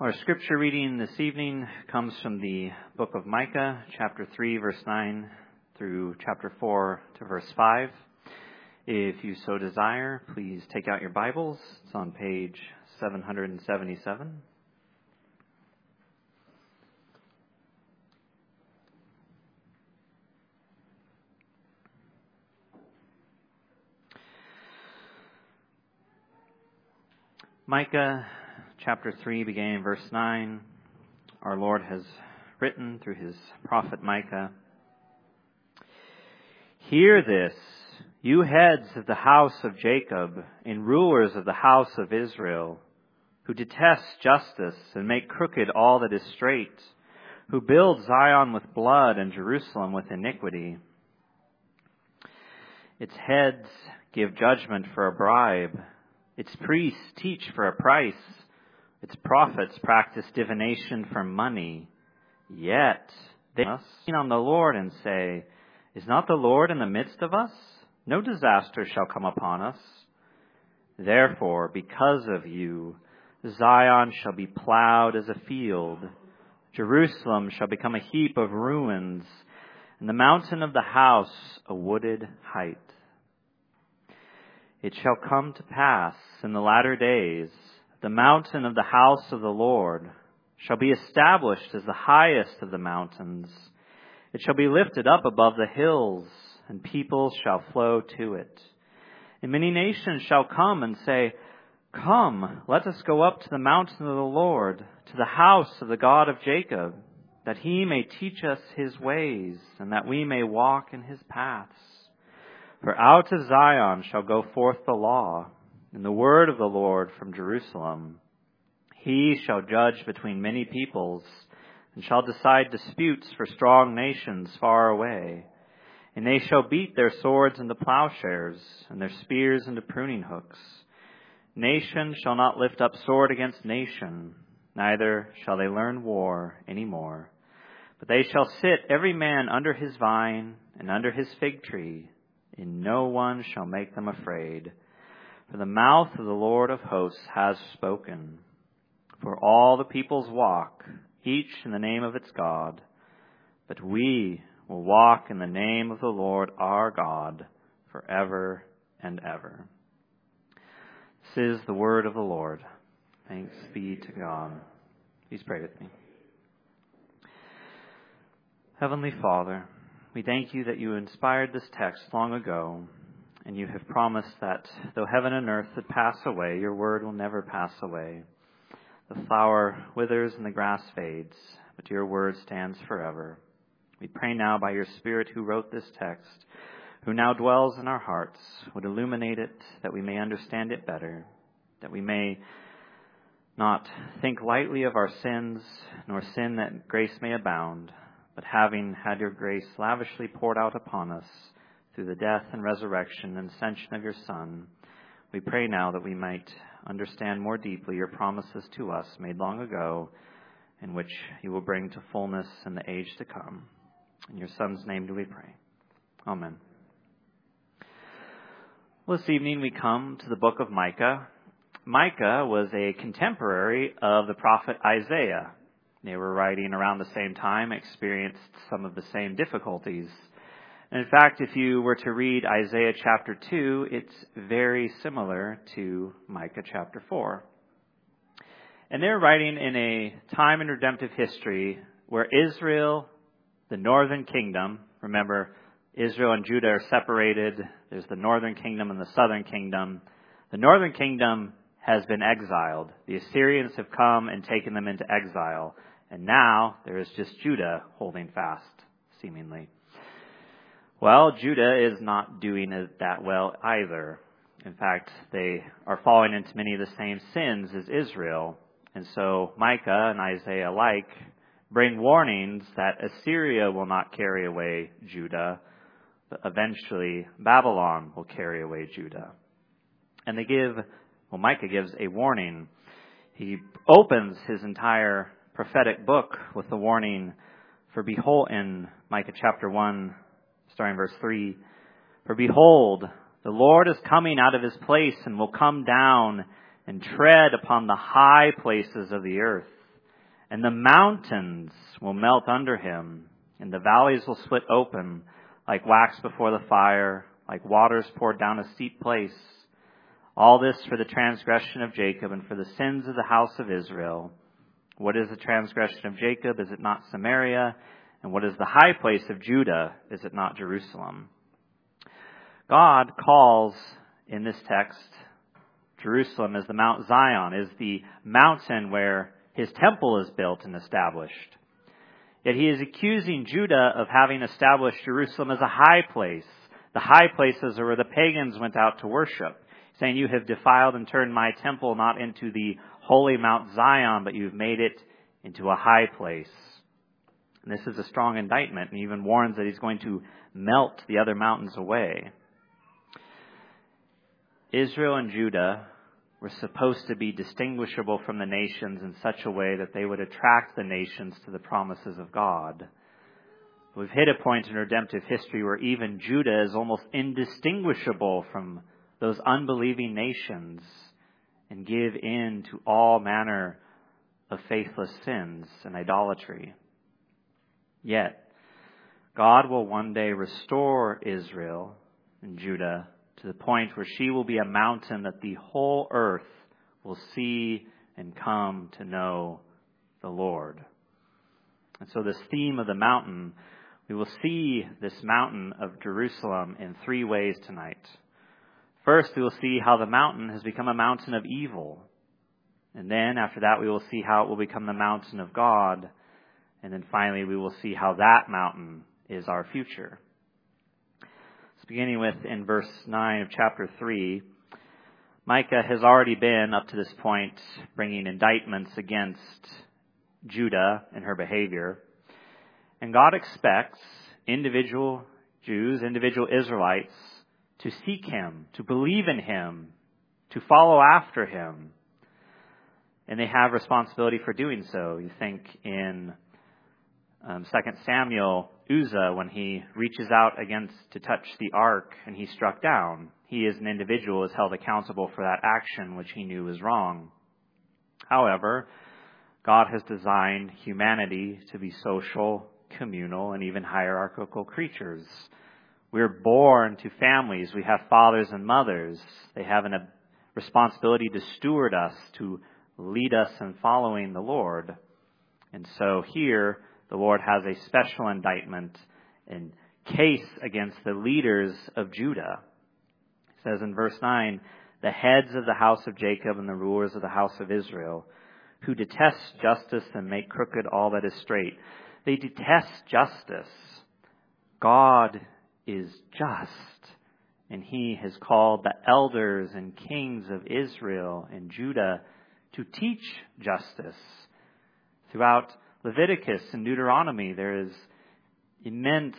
Our scripture reading this evening comes from the book of Micah, chapter 3, verse 9 through chapter 4 to verse 5. If you so desire, please take out your Bibles. It's on page 777. Micah chapter 3, beginning in verse 9, our Lord has written through his prophet Micah, "Hear this, you heads of the house of Jacob and rulers of the house of Israel, who detest justice and make crooked all that is straight, who build Zion with blood and Jerusalem with iniquity. Its heads give judgment for a bribe. Its priests teach for a price. Its prophets practice divination for money. Yet they lean on the Lord and say, 'Is not the Lord in the midst of us? No disaster shall come upon us.' Therefore, because of you, Zion shall be plowed as a field. Jerusalem shall become a heap of ruins, and the mountain of the house a wooded height. It shall come to pass in the latter days, the mountain of the house of the Lord shall be established as the highest of the mountains. It shall be lifted up above the hills, and peoples shall flow to it. And many nations shall come and say, 'Come, let us go up to the mountain of the Lord, to the house of the God of Jacob, that he may teach us his ways, and that we may walk in his paths. For out of Zion shall go forth the law, and the word of the Lord from Jerusalem. He shall judge between many peoples, and shall decide disputes for strong nations far away. And they shall beat their swords into plowshares, and their spears into pruning hooks. Nation shall not lift up sword against nation, neither shall they learn war any more. But they shall sit every man under his vine and under his fig tree, and no one shall make them afraid. For the mouth of the Lord of hosts has spoken. For all the peoples walk, each in the name of its God. But we will walk in the name of the Lord our God forever and ever." This is the word of the Lord. Thanks be to God. Please pray with me. Heavenly Father, we thank you that you inspired this text long ago, and you have promised that though heaven and earth would pass away, your word will never pass away. The flower withers and the grass fades, but your word stands forever. We pray now by your Spirit who wrote this text, who now dwells in our hearts, would illuminate it, that we may understand it better, that we may not think lightly of our sins, nor sin that grace may abound, but having had your grace lavishly poured out upon us through the death and resurrection and ascension of your Son, we pray now that we might understand more deeply your promises to us made long ago, in which you will bring to fullness in the age to come. In your Son's name do we pray. Amen. Well, this evening we come to the book of Micah. Micah was a contemporary of the prophet Isaiah. They were writing around the same time, experienced some of the same difficulties. In fact, if you were to read Isaiah chapter 2, it's very similar to Micah chapter 4. And they're writing in a time in redemptive history where Israel, the northern kingdom, remember, Israel and Judah are separated. There's the northern kingdom and the southern kingdom. The northern kingdom has been exiled. The Assyrians have come and taken them into exile. And now there is just Judah holding fast, seemingly. Well, Judah is not doing it that well either. In fact, they are falling into many of the same sins as Israel. And so Micah and Isaiah alike bring warnings that Assyria will not carry away Judah, but eventually Babylon will carry away Judah. And Micah gives a warning. He opens his entire prophetic book with the warning, for behold, in Micah chapter 1, starting verse 3, "For behold, the Lord is coming out of his place and will come down and tread upon the high places of the earth. and the mountains will melt under him, and the valleys will split open like wax before the fire, like waters poured down a steep place. All this for the transgression of Jacob and for the sins of the house of Israel. What is the transgression of Jacob? Is it not Samaria? And what is the high place of Judah? Is it not Jerusalem? God calls in this text Jerusalem as the Mount Zion, is the mountain where his temple is built and established. Yet he is accusing Judah of having established Jerusalem as a high place. The high places are where the pagans went out to worship, saying, you have defiled and turned my temple not into the holy Mount Zion, but you've made it into a high place. And this is a strong indictment, and he even warns that he's going to melt the other mountains away. Israel and Judah were supposed to be distinguishable from the nations in such a way that they would attract the nations to the promises of God. We've hit a point in redemptive history where even Judah is almost indistinguishable from those unbelieving nations and give in to all manner of faithless sins and idolatry. Yet, God will one day restore Israel and Judah to the point where she will be a mountain that the whole earth will see and come to know the Lord. And so this theme of the mountain, we will see this mountain of Jerusalem in three ways tonight. First, we will see how the mountain has become a mountain of evil. And then after that, we will see how it will become the mountain of God. And then finally, we will see how that mountain is our future. So beginning with in verse 9 of chapter 3, Micah has already been, up to this point, bringing indictments against Judah and her behavior. And God expects individual Jews, individual Israelites, to seek him, to believe in him, to follow after him. And they have responsibility for doing so. You think in 2 Samuel, Uzzah, when he reaches out to touch the ark and he's struck down, he as an individual is held accountable for that action which he knew was wrong. However, God has designed humanity to be social, communal, and even hierarchical creatures. We're born to families. We have fathers and mothers. They have a responsibility to steward us, to lead us in following the Lord. And so here, the Lord has a special indictment and case against the leaders of Judah. It says in verse 9, the heads of the house of Jacob and the rulers of the house of Israel, who detest justice and make crooked all that is straight. They detest justice. God is just, and he has called the elders and kings of Israel and Judah to teach justice. Throughout Leviticus and Deuteronomy, there is immense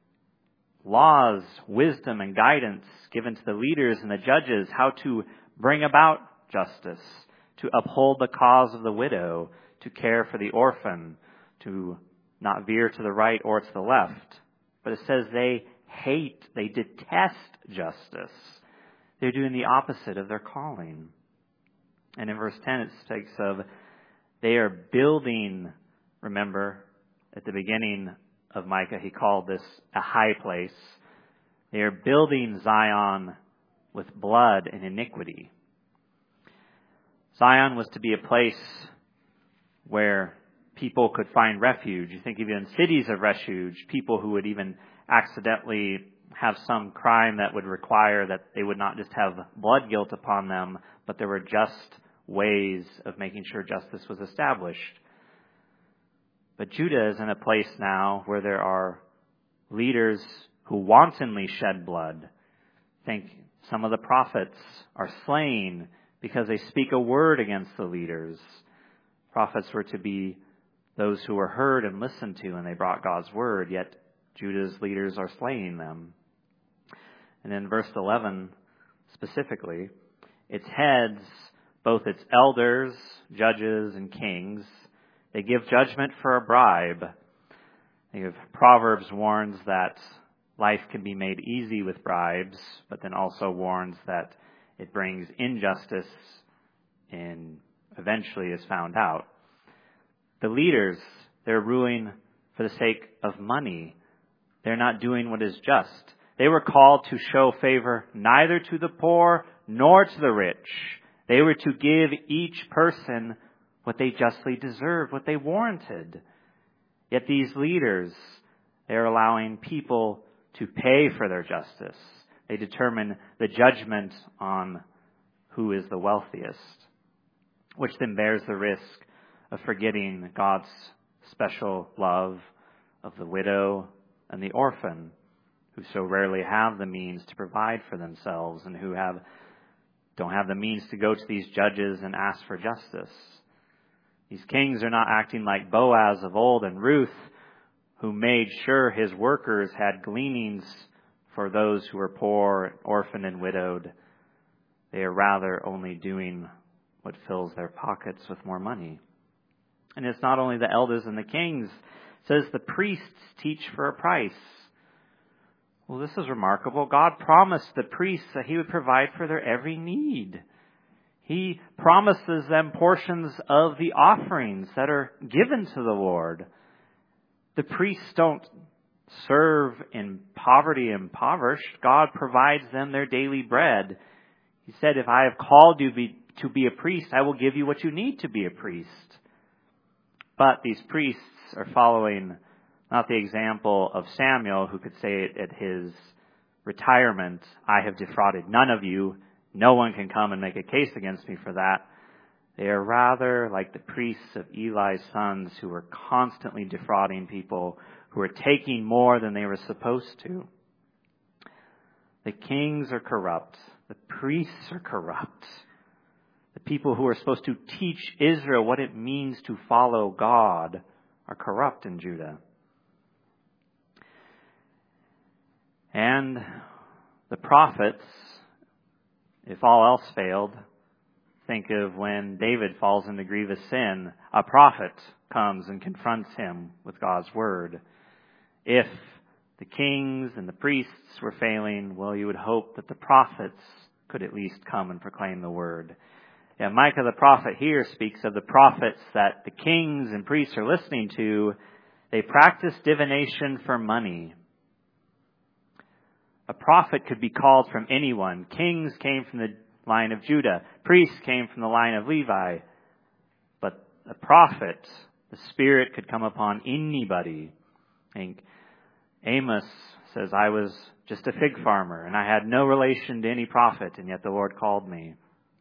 laws, wisdom, and guidance given to the leaders and the judges how to bring about justice, to uphold the cause of the widow, to care for the orphan, to not veer to the right or to the left. But it says they detest justice. They're doing the opposite of their calling. And in verse 10 it speaks of they are building, remember, at the beginning of Micah he called this a high place. They are building Zion with blood and iniquity. Zion was to be a place where people could find refuge. You think even cities of refuge, people who would even accidentally have some crime that would require that they would not just have blood guilt upon them, but there were just ways of making sure justice was established. But Judah is in a place now where there are leaders who wantonly shed blood. Think some of the prophets are slain because they speak a word against the leaders. Prophets were to be those who were heard and listened to, and they brought God's word, yet Judah's leaders are slaying them. And in verse 11, specifically, its heads, both its elders, judges, and kings, they give judgment for a bribe. Proverbs warns that life can be made easy with bribes, but then also warns that it brings injustice and eventually is found out. The leaders, they're ruling for the sake of money. They're not doing what is just. They were called to show favor neither to the poor nor to the rich. They were to give each person what they justly deserved, what they warranted. Yet these leaders, they're allowing people to pay for their justice. They determine the judgment on who is the wealthiest, which then bears the risk of forgetting God's special love of the widow and the orphan, who so rarely have the means to provide for themselves and who don't have the means to go to these judges and ask for justice. These kings are not acting like Boaz of old and Ruth, who made sure his workers had gleanings for those who were poor, orphaned, and widowed. They are rather only doing what fills their pockets with more money. And it's not only the elders and the kings. It says the priests teach for a price. Well, this is remarkable. God promised the priests that He would provide for their every need. He promises them portions of the offerings that are given to the Lord. The priests don't serve in poverty impoverished. God provides them their daily bread. He said, if I have called you to be a priest, I will give you what you need to be a priest. But these priests are following not the example of Samuel, who could say at his retirement, I have defrauded none of you. No one can come and make a case against me for that. They are rather like the priests of Eli's sons, who were constantly defrauding people, who were taking more than they were supposed to. The kings are corrupt. The priests are corrupt. The people who are supposed to teach Israel what it means to follow God are corrupt in Judah. And the prophets, if all else failed, think of when David falls into grievous sin, a prophet comes and confronts him with God's word. If the kings and the priests were failing, well, you would hope that the prophets could at least come and proclaim the word. Yeah, Micah the prophet here speaks of the prophets that the kings and priests are listening to. They practice divination for money. A prophet could be called from anyone. Kings came from the line of Judah. Priests came from the line of Levi. But a prophet, the Spirit could come upon anybody. I think Amos says, I was just a fig farmer and I had no relation to any prophet, and yet the Lord called me.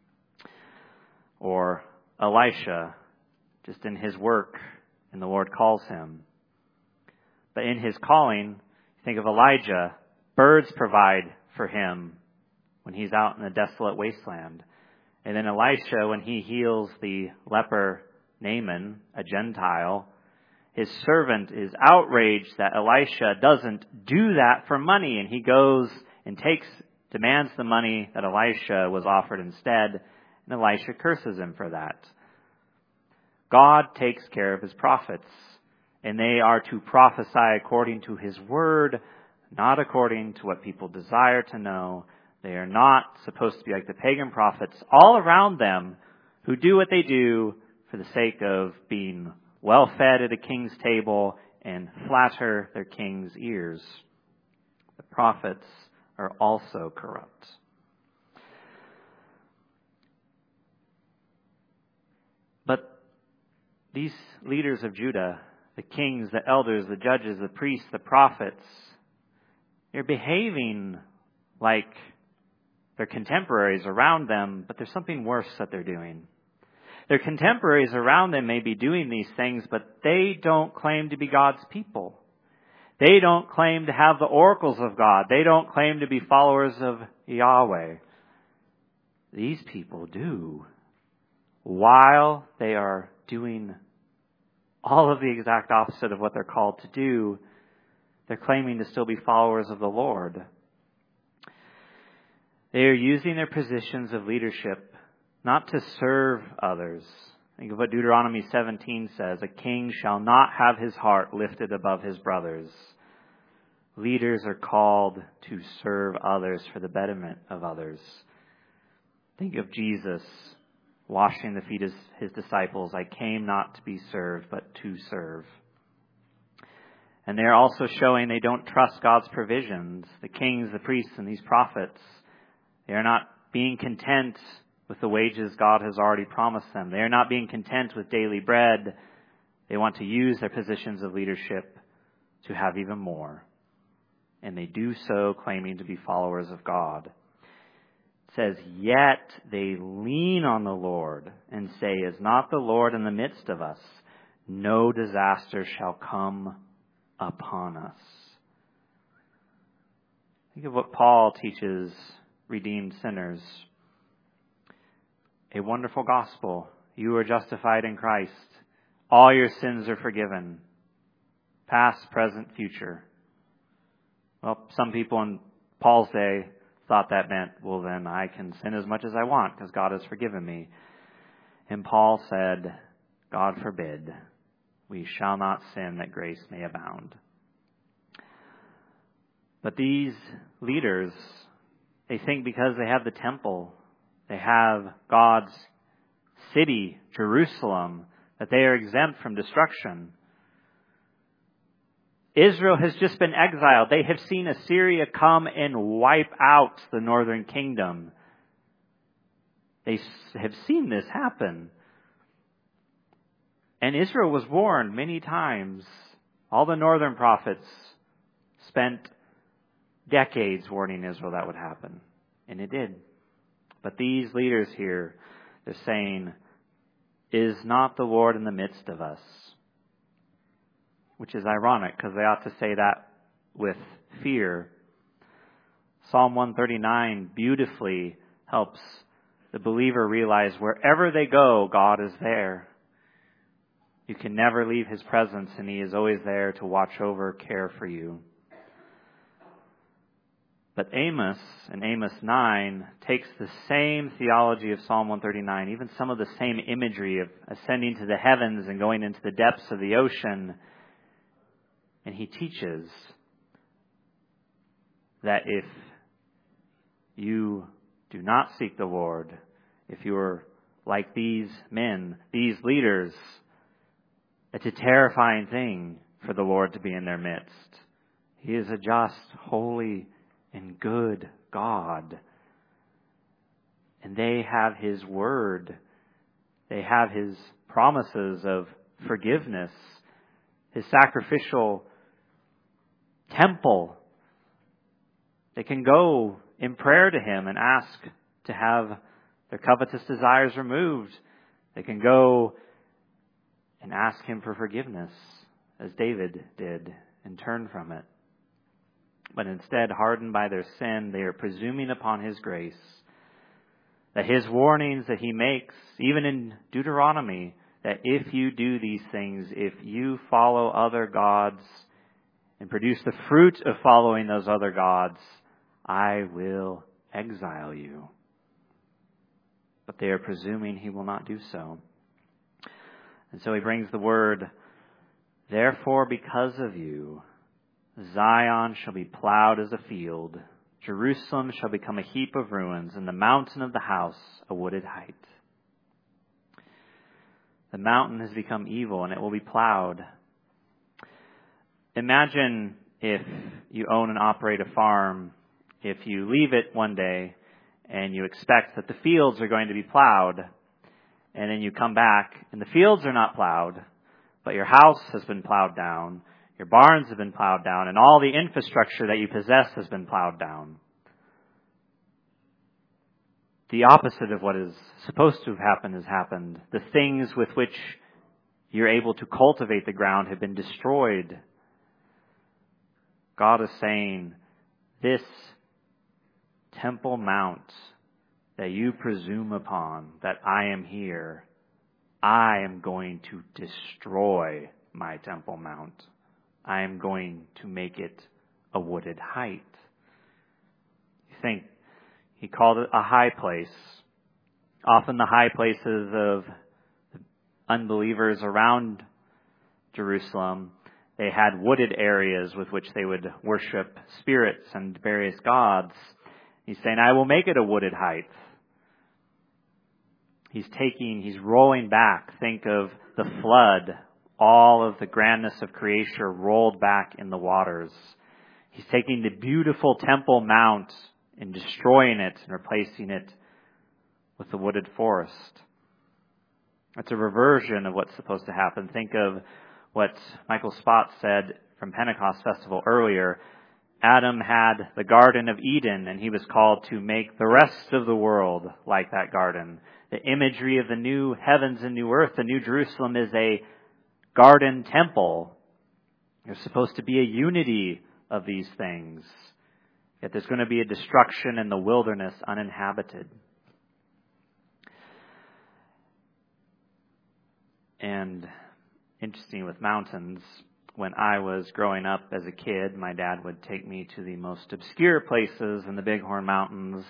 Or Elisha, just in his work, and the Lord calls him. But in his calling, think of Elijah. Birds provide for him when he's out in the desolate wasteland. And then Elisha, when he heals the leper Naaman, a Gentile, his servant is outraged that Elisha doesn't do that for money. And he goes and demands the money that Elisha was offered instead. And Elisha curses him for that. God takes care of His prophets, and they are to prophesy according to His word, not according to what people desire to know. They are not supposed to be like the pagan prophets all around them who do what they do for the sake of being well fed at a king's table and flatter their king's ears. The prophets are also corrupt. But these leaders of Judah, the kings, the elders, the judges, the priests, the prophets, they're behaving like their contemporaries around them, but there's something worse that they're doing. Their contemporaries around them may be doing these things, but they don't claim to be God's people. They don't claim to have the oracles of God. They don't claim to be followers of Yahweh. These people do. While they are doing all of the exact opposite of what they're called to do, they're claiming to still be followers of the Lord. They are using their positions of leadership not to serve others. Think of what Deuteronomy 17 says, a king shall not have his heart lifted above his brothers. Leaders are called to serve others for the betterment of others. Think of Jesus. washing the feet of his disciples. I came not to be served, but to serve. And they're also showing they don't trust God's provisions. The kings, the priests, and these prophets, they are not being content with the wages God has already promised them. They are not being content with daily bread. They want to use their positions of leadership to have even more. And they do so claiming to be followers of God. It says, yet they lean on the Lord and say, is not the Lord in the midst of us? No disaster shall come upon us. Think of what Paul teaches redeemed sinners. A wonderful gospel. You are justified in Christ. All your sins are forgiven. Past, present, future. Well, some people in Paul's day thought that meant, well, then I can sin as much as I want because God has forgiven me. And Paul said, God forbid. We shall not sin that grace may abound. But these leaders, they think because they have the temple, they have God's city, Jerusalem, that they are exempt from destruction. Israel has just been exiled. They have seen Assyria come and wipe out the northern kingdom. They have seen this happen. And Israel was warned many times. All the northern prophets spent decades warning Israel that would happen. And it did. But these leaders here, they're saying, is not the Lord in the midst of us? Which is ironic because they ought to say that with fear. Psalm 139 beautifully helps the believer realize wherever they go, God is there. You can never leave His presence, and He is always there to watch over, care for you. But Amos, in Amos 9, takes the same theology of Psalm 139, even some of the same imagery of ascending to the heavens and going into the depths of the ocean. And he teaches that if you do not seek the Lord, if you are like these men, these leaders, it's a terrifying thing for the Lord to be in their midst. He is a just, holy, and good God. And they have His word. They have His promises of forgiveness, His sacrificial temple. They can go in prayer to Him and ask to have their covetous desires removed. They can go and ask Him for forgiveness, as David did, and turn from it. But instead, hardened by their sin, they are presuming upon His grace, that His warnings that He makes, even in Deuteronomy, that if you do these things, if you follow other gods and produce the fruit of following those other gods, I will exile you. But they are presuming He will not do so. And so He brings the word, therefore because of you, Zion shall be plowed as a field. Jerusalem shall become a heap of ruins, and the mountain of the house a wooded height. The mountain has become evil, and it will be plowed. Imagine if you own and operate a farm, if you leave it one day and you expect that the fields are going to be plowed, and then you come back and the fields are not plowed, but your house has been plowed down, your barns have been plowed down, and all the infrastructure that you possess has been plowed down. The opposite of what is supposed to have happened has happened. The things with which you're able to cultivate the ground have been destroyed. God is saying, this temple mount that you presume upon, that I am here, I am going to destroy my temple mount. I am going to make it a wooded height. You think, He called it a high place. Often the high places of unbelievers around Jerusalem, they had wooded areas with which they would worship spirits and various gods. He's saying, I will make it a wooded height. He's rolling back. Think of the flood. All of the grandness of creation rolled back in the waters. He's taking the beautiful Temple Mount and destroying it and replacing it with the wooded forest. It's a reversion of what's supposed to happen. Think of what Michael Spott said from Pentecost Festival earlier. Adam had the Garden of Eden, and he was called to make the rest of the world like that garden. The imagery of the new heavens and new earth, the new Jerusalem, is a garden temple. There's supposed to be a unity of these things. Yet there's going to be a destruction in the wilderness uninhabited. And interesting with mountains, when I was growing up as a kid, my dad would take me to the most obscure places in the Bighorn Mountains.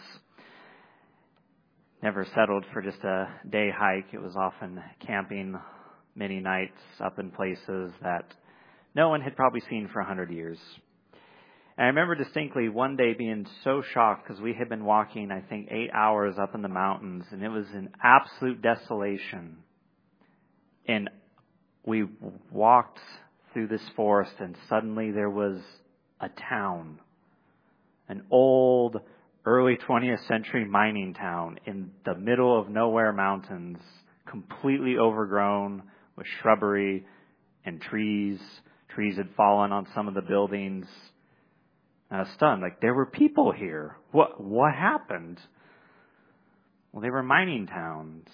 Never settled for just a day hike. It was often camping many nights up in places that no one had probably seen for 100 years. And I remember distinctly one day being so shocked because we had been walking, I think, 8 hours up in the mountains, and it was an absolute desolation. And we walked through this forest, and suddenly there was a town, an old, early 20th century mining town in the middle of nowhere mountains, completely overgrown with shrubbery and trees. Trees had fallen on some of the buildings. And I was stunned. Like, there were people here. What happened? Well, they were mining towns.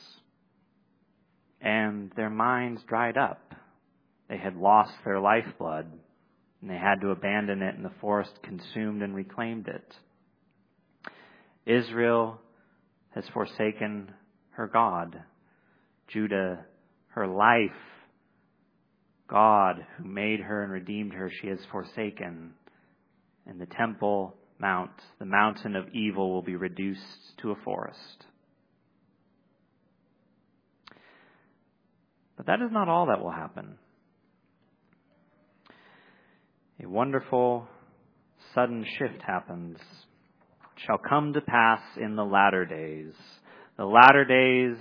And their mines dried up. They had lost their lifeblood. And they had to abandon it, and the forest consumed and reclaimed it. Israel has forsaken her God. Judah, her life. God, who made her and redeemed her, she has forsaken. And the Temple Mount, the mountain of evil, will be reduced to a forest. But that is not all that will happen. A wonderful, sudden shift happens. It shall come to pass in the latter days. The latter days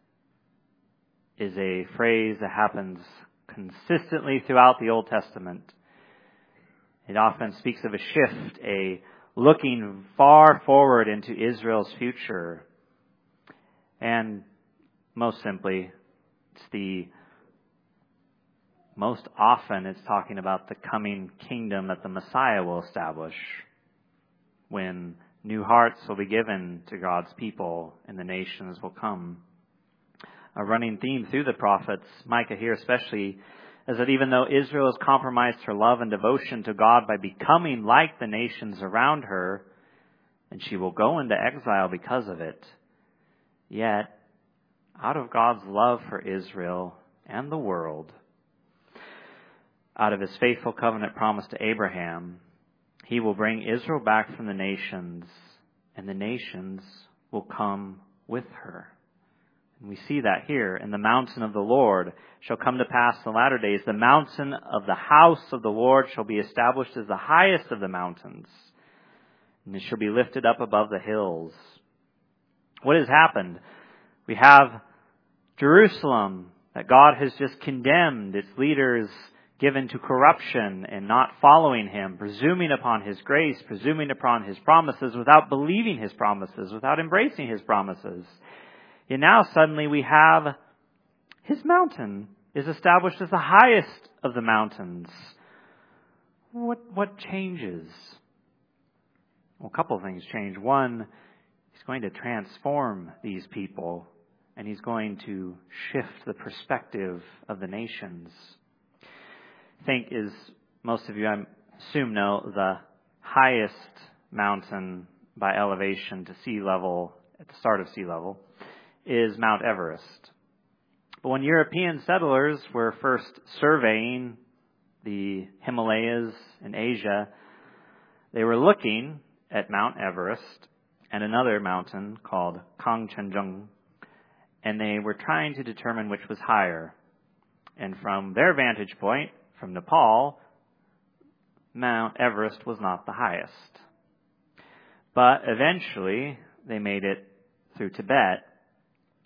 is a phrase that happens consistently throughout the Old Testament. It often speaks of a shift, a looking far forward into Israel's future. And most simply, most often it's talking about the coming kingdom that the Messiah will establish, when new hearts will be given to God's people and the nations will come. A running theme through the prophets, Micah here especially, is that even though Israel has compromised her love and devotion to God by becoming like the nations around her, and she will go into exile because of it, yet, out of God's love for Israel and the world, out of His faithful covenant promise to Abraham, He will bring Israel back from the nations, and the nations will come with her. And we see that here. In the mountain of the Lord shall come to pass in the latter days. The mountain of the house of the Lord shall be established as the highest of the mountains, and it shall be lifted up above the hills. What has happened? We have Jerusalem that God has just condemned, its leaders given to corruption and not following Him, presuming upon His grace, presuming upon His promises without believing His promises, without embracing His promises. And now suddenly we have His mountain is established as the highest of the mountains. What changes? Well, a couple of things change. One, He's going to transform these people, and He's going to shift the perspective of the nations. I think, as most of you, I assume, know, the highest mountain by elevation to sea level, at the start of sea level, is Mount Everest. But when European settlers were first surveying the Himalayas in Asia, they were looking at Mount Everest and another mountain called Kangchenjunga, and they were trying to determine which was higher. And from their vantage point, from Nepal, Mount Everest was not the highest. But eventually, they made it through Tibet,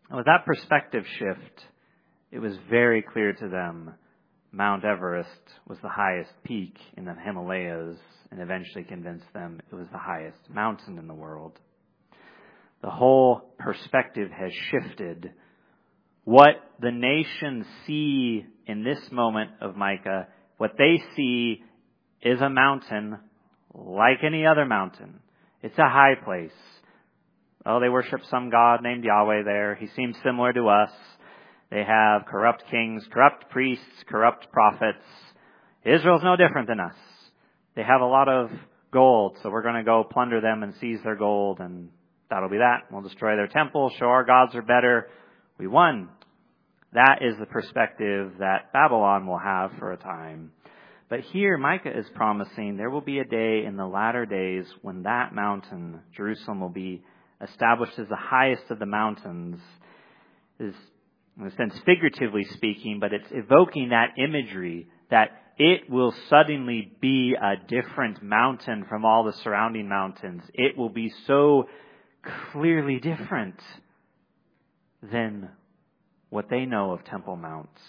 And with that perspective shift, it was very clear to them Mount Everest was the highest peak in the Himalayas, and eventually convinced them it was the highest mountain in the world. The whole perspective has shifted. What the nations see in this moment of Micah, what they see is a mountain like any other mountain. It's a high place. Oh, they worship some god named Yahweh there. He seems similar to us. They have corrupt kings, corrupt priests, corrupt prophets. Israel's no different than us. They have a lot of gold, so we're going to go plunder them and seize their gold, and that'll be that. We'll destroy their temple, show our gods are better. We won. That is the perspective that Babylon will have for a time. But here, Micah is promising there will be a day in the latter days when that mountain, Jerusalem, will be established as the highest of the mountains. Is, in a sense, figuratively speaking, but it's evoking that imagery that it will suddenly be a different mountain from all the surrounding mountains. It will be so clearly different than what they know of Temple Mounts.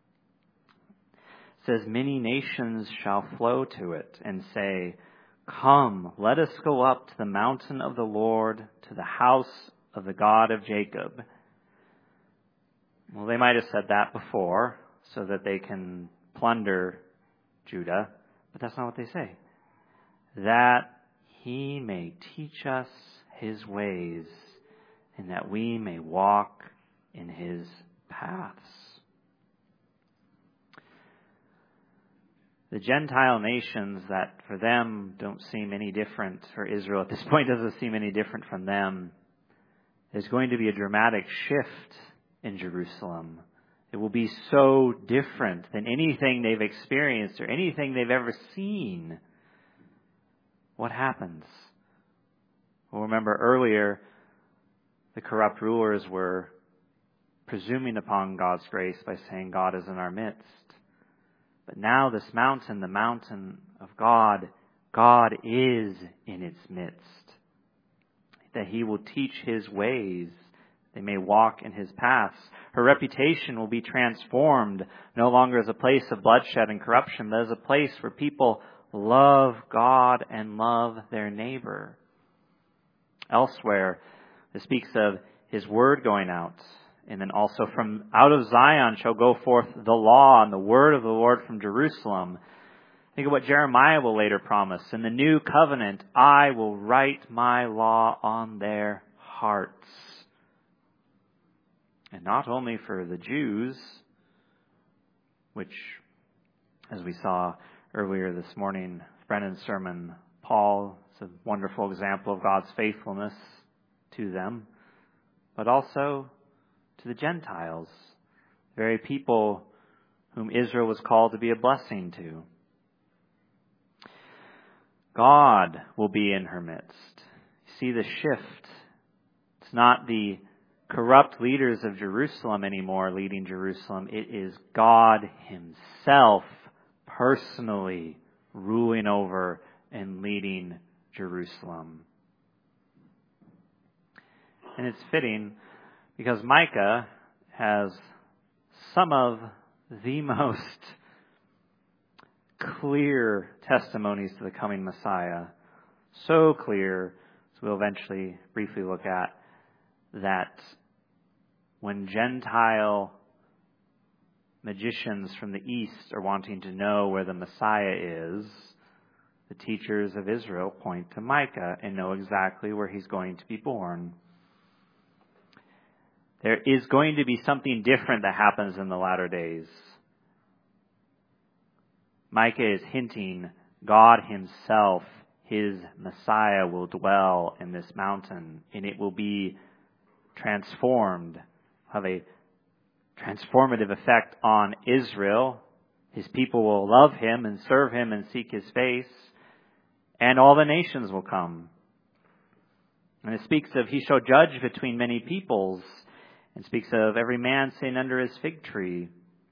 It says, many nations shall flow to it and say, come, let us go up to the mountain of the Lord, to the house of the God of Jacob. Well, they might have said that before so that they can plunder Judah, but that's not what they say. That he may teach us his ways, and that we may walk in his paths. The Gentile nations that for them don't seem any different, for Israel at this point doesn't seem any different from them, there's going to be a dramatic shift in Jerusalem. It will be so different than anything they've experienced or anything they've ever seen. What happens? Well, remember earlier, the corrupt rulers were presuming upon God's grace by saying God is in our midst. But now this mountain, the mountain of God, God is in its midst. That he will teach his ways. They may walk in his paths. Her reputation will be transformed, no longer as a place of bloodshed and corruption, but as a place where people love God and love their neighbor. Elsewhere, it speaks of his word going out. And then also from out of Zion shall go forth the law and the word of the Lord from Jerusalem. Think of what Jeremiah will later promise. In the new covenant, I will write my law on their hearts. And not only for the Jews, which, as we saw earlier this morning, Brennan's sermon, Paul is a wonderful example of God's faithfulness to them, but also to the Gentiles, the very people whom Israel was called to be a blessing to. God will be in her midst. You see the shift. It's not the corrupt leaders of Jerusalem anymore leading Jerusalem. It is God himself personally ruling over and leading Jerusalem. And it's fitting because Micah has some of the most clear testimonies to the coming Messiah. So clear, as we'll eventually briefly look at, that when Gentile magicians from the east are wanting to know where the Messiah is, the teachers of Israel point to Micah and know exactly where he's going to be born. There is going to be something different that happens in the latter days. Micah is hinting God himself, his Messiah, will dwell in this mountain, and it will be transformed, have a transformative effect on Israel. His people will love him and serve him and seek his face, and all the nations will come. And it speaks of he shall judge between many peoples, and speaks of every man sitting under his fig tree.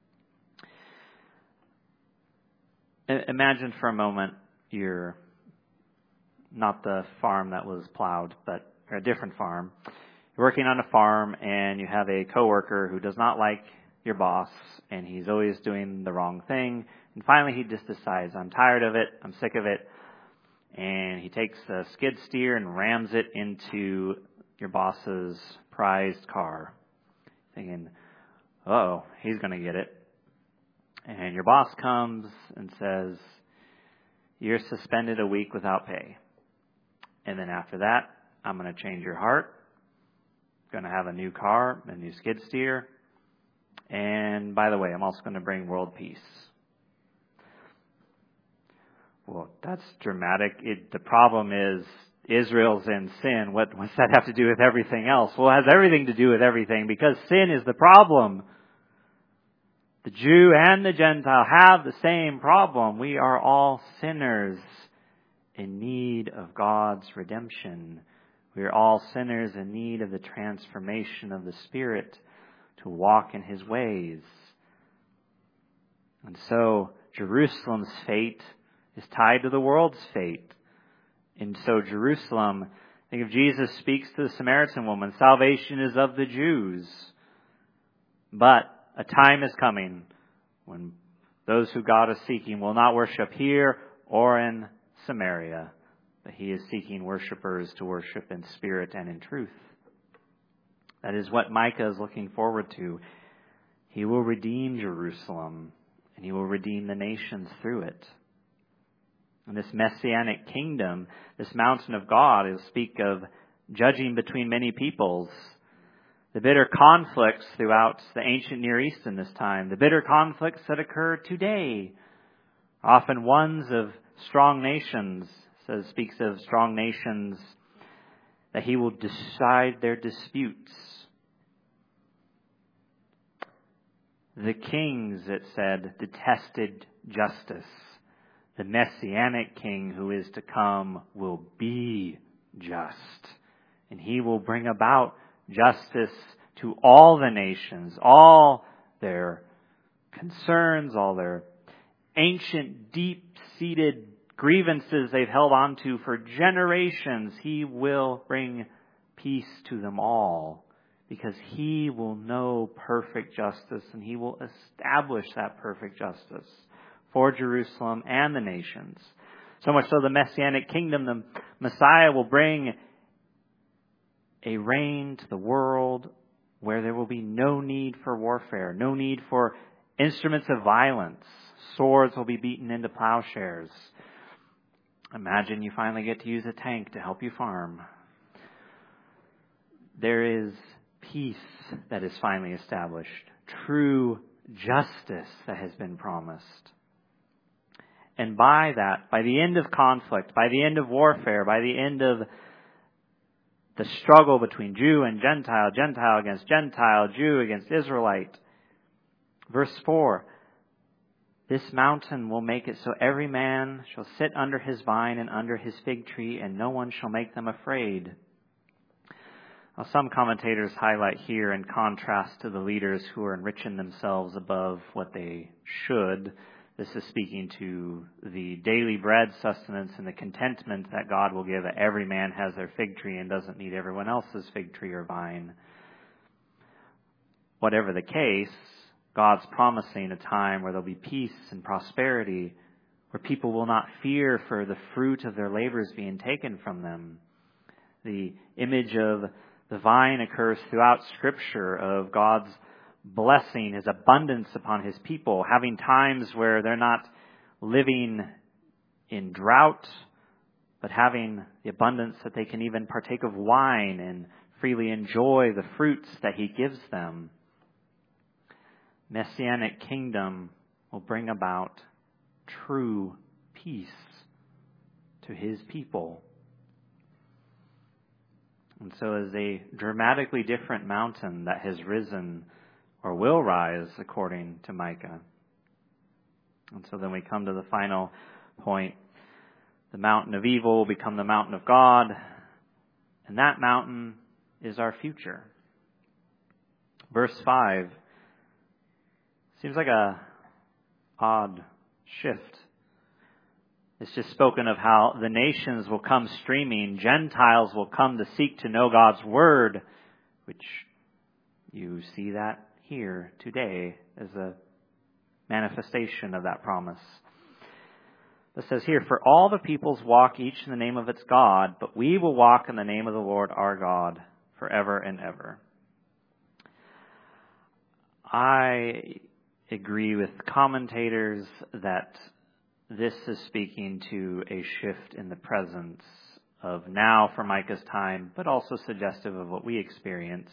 Imagine for a moment you're not the farm that was plowed, but a different farm. You're working on a farm and you have a coworker who does not like your boss, and he's always doing the wrong thing. And finally he just decides, I'm tired of it, I'm sick of it. And he takes a skid steer and rams it into your boss's prized car, thinking, uh-oh, he's going to get it. And your boss comes and says, you're suspended a week without pay. And then after that, I'm going to change your heart. Going to have a new car, a new skid steer. And by the way, I'm also going to bring world peace. Well, that's dramatic. The problem is Israel's in sin. What's that have to do with everything else? Well, it has everything to do with everything, because sin is the problem. The Jew and the Gentile have the same problem. We are all sinners in need of God's redemption. We are all sinners in need of the transformation of the Spirit to walk in His ways. And so Jerusalem's fate is tied to the world's fate. And so Jerusalem, think of Jesus speaks to the Samaritan woman, salvation is of the Jews. But a time is coming when those who God is seeking will not worship here or in Samaria, but He is seeking worshipers to worship in spirit and in truth. That is what Micah is looking forward to. He will redeem Jerusalem, and He will redeem the nations through it. And this messianic kingdom, this mountain of God, will speak of judging between many peoples. The bitter conflicts throughout the ancient Near East in this time, the bitter conflicts that occur today, often ones of strong nations, speaks of strong nations, that He will decide their disputes. The kings, it said, detested justice. The Messianic King who is to come will be just. And He will bring about justice to all the nations, all their concerns, all their ancient, deep-seated grievances they've held on to for generations. He will bring peace to them all, because He will know perfect justice, and He will establish that perfect justice for Jerusalem and the nations. So much so the Messianic kingdom, the Messiah will bring a reign to the world where there will be no need for warfare, no need for instruments of violence. Swords will be beaten into plowshares. Imagine you finally get to use a tank to help you farm. There is peace that is finally established. True justice that has been promised. And by that, by the end of conflict, by the end of warfare, by the end of the struggle between Jew and Gentile, Gentile against Gentile, Jew against Israelite, verse 4, this mountain will make it so every man shall sit under his vine and under his fig tree, and no one shall make them afraid. Now, some commentators highlight here, in contrast to the leaders who are enriching themselves above what they should, this is speaking to the daily bread sustenance and the contentment that God will give. Every man has their fig tree and doesn't need everyone else's fig tree or vine. Whatever the case, God's promising a time where there'll be peace and prosperity, where people will not fear for the fruit of their labors being taken from them. The image of the vine occurs throughout Scripture, of God's blessing, His abundance upon His people, having times where they're not living in drought, but having the abundance that they can even partake of wine and freely enjoy the fruits that He gives them. Messianic kingdom will bring about true peace to His people. And so as a dramatically different mountain that has risen or will rise according to Micah. And so then we come to the final point. The mountain of evil will become the mountain of God. And that mountain is our future. Verse 5 seems like a odd shift. It's just spoken of how the nations will come streaming. Gentiles will come to seek to know God's word. which you see that here today as a manifestation of that promise. It says here, "For all the peoples walk each in the name of its God, but we will walk in the name of the Lord our God forever and ever." I agree with commentators that this is speaking to a shift in the presence of now for Micah's time, but also suggestive of what we experience.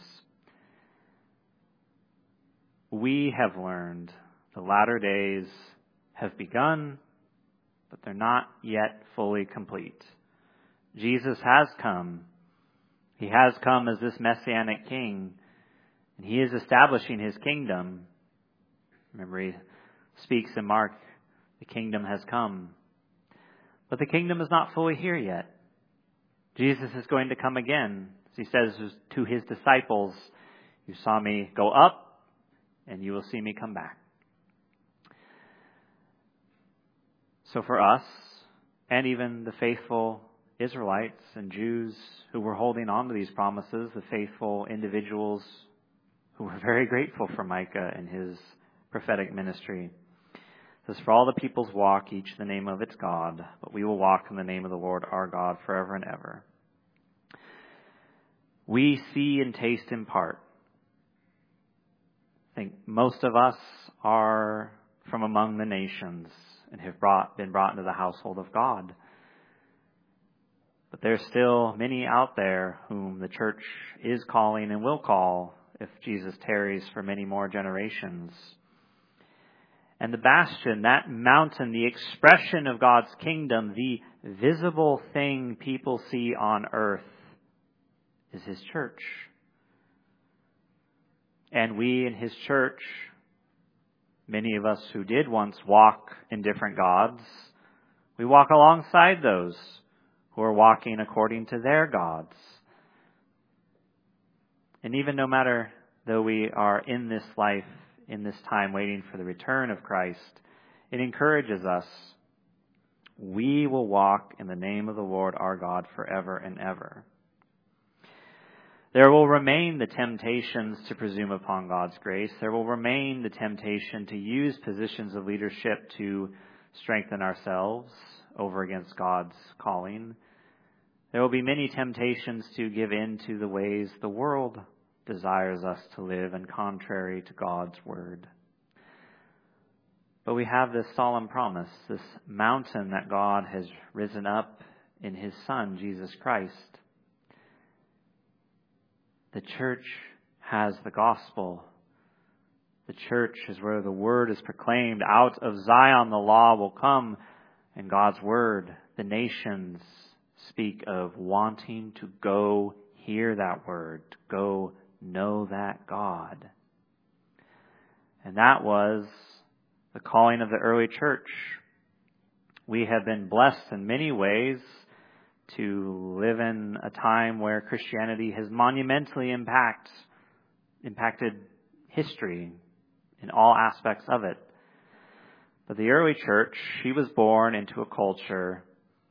We have learned the latter days have begun, but they're not yet fully complete. Jesus has come. He has come as this messianic king, and he is establishing his kingdom. Remember, he speaks in Mark, the kingdom has come. But the kingdom is not fully here yet. Jesus is going to come again. As he says to his disciples, "You saw me go up, and you will see me come back." So for us, and even the faithful Israelites and Jews who were holding on to these promises, the faithful individuals who were very grateful for Micah and his prophetic ministry, it says, "For all the peoples walk each in the name of its God, but we will walk in the name of the Lord our God forever and ever." We see and taste in part. I think most of us are from among the nations and have been brought into the household of God. But there's still many out there whom the church is calling and will call if Jesus tarries for many more generations. And the bastion, that mountain, the expression of God's kingdom, the visible thing people see on earth, is his church. And we in his church, many of us who did once walk in different gods, we walk alongside those who are walking according to their gods. And even though we are in this life, in this time waiting for the return of Christ, it encourages us. We will walk in the name of the Lord our God forever and ever. There will remain the temptations to presume upon God's grace. There will remain the temptation to use positions of leadership to strengthen ourselves over against God's calling. There will be many temptations to give in to the ways the world desires us to live and contrary to God's word. But we have this solemn promise, this mountain that God has risen up in his Son, Jesus Christ. The church has the gospel. The church is where the word is proclaimed. Out of Zion the law will come, and God's word, the nations speak of wanting to go hear that word, to go know that God. And that was the calling of the early church. We have been blessed in many ways to live in a time where Christianity has monumentally impacted history in all aspects of it. But the early church, she was born into a culture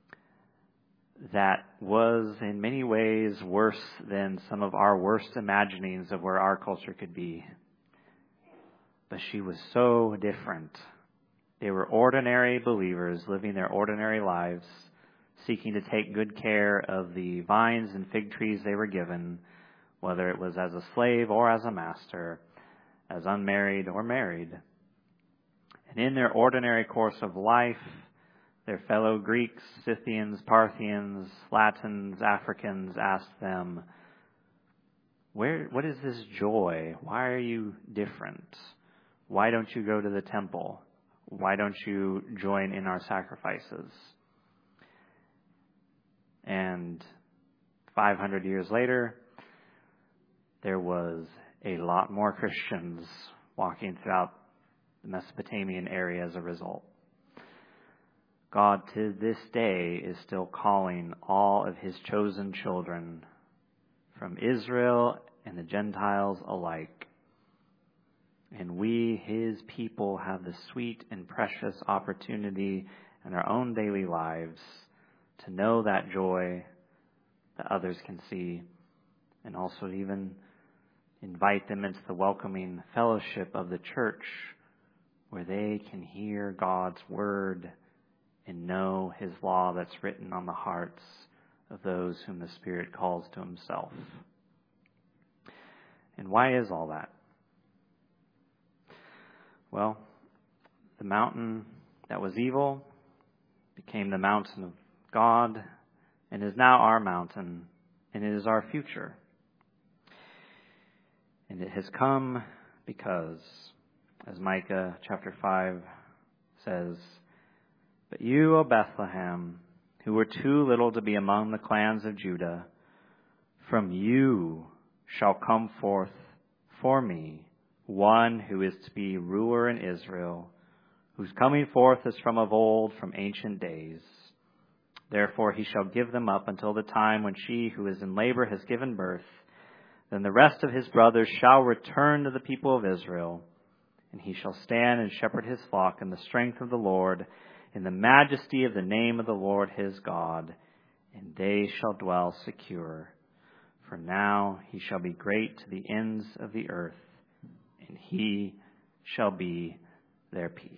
that was in many ways worse than some of our worst imaginings of where our culture could be. But she was so different. They were ordinary believers living their ordinary lives, seeking to take good care of the vines and fig trees they were given, whether it was as a slave or as a master, as unmarried or married. And in their ordinary course of life, their fellow Greeks, Scythians, Parthians, Latins, Africans asked them, what is this joy? Why are you different? Why don't you go to the temple? Why don't you join in our sacrifices? And 500 years later, there was a lot more Christians walking throughout the Mesopotamian area as a result. God to this day is still calling all of his chosen children from Israel and the Gentiles alike. And we, his people, have the sweet and precious opportunity in our own daily lives to know that joy that others can see, and also even Invite them into the welcoming fellowship of the church, where they can hear God's word and know his law that's written on the hearts of those whom the Spirit calls to himself. And why is all that? Well, the mountain that was evil became the mountain of God and is now our mountain, and it is our future. And it has come because, as Micah chapter 5 says, "But you, O Bethlehem, who were too little to be among the clans of Judah, from you shall come forth for me one who is to be ruler in Israel, whose coming forth is from of old, from ancient days. Therefore he shall give them up until the time when she who is in labor has given birth. Then the rest of his brothers shall return to the people of Israel, and he shall stand and shepherd his flock in the strength of the Lord, in the majesty of the name of the Lord his God, and they shall dwell secure. For now he shall be great to the ends of the earth, and he shall be their peace."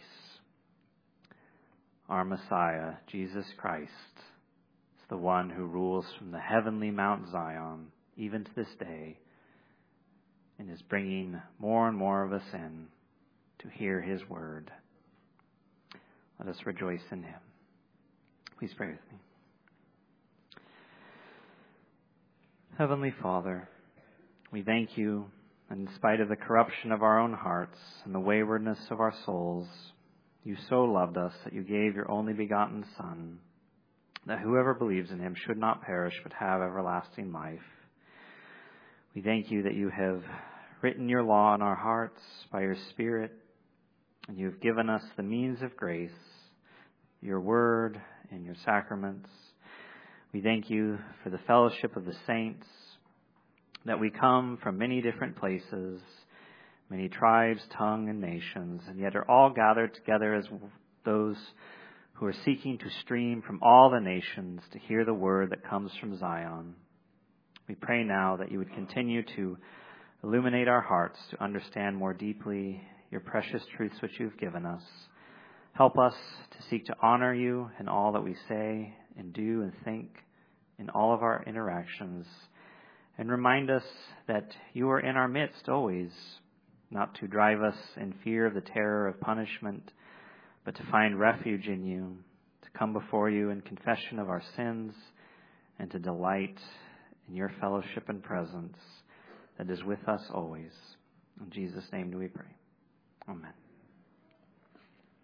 Our Messiah, Jesus Christ, is the one who rules from the heavenly Mount Zion, even to this day, and is bringing more and more of us in to hear his word. Let us rejoice in him. Please pray with me. Heavenly Father, we thank you, and in spite of the corruption of our own hearts and the waywardness of our souls, you so loved us that you gave your only begotten Son, that whoever believes in him should not perish but have everlasting life. We thank you that you have written your law in our hearts by your Spirit, and you have given us the means of grace, your word and your sacraments. We thank you for the fellowship of the saints, that we come from many different places, many tribes, tongue, and nations, and yet are all gathered together as those who are seeking to stream from all the nations to hear the word that comes from Zion. We pray now that you would continue to illuminate our hearts to understand more deeply your precious truths which you've given us. Help us to seek to honor you in all that we say and do and think in all of our interactions. And remind us that you are in our midst always, not to drive us in fear of the terror of punishment, but to find refuge in you, to come before you in confession of our sins, and to delight in your fellowship and presence that is with us always. In Jesus' name do we pray. Amen.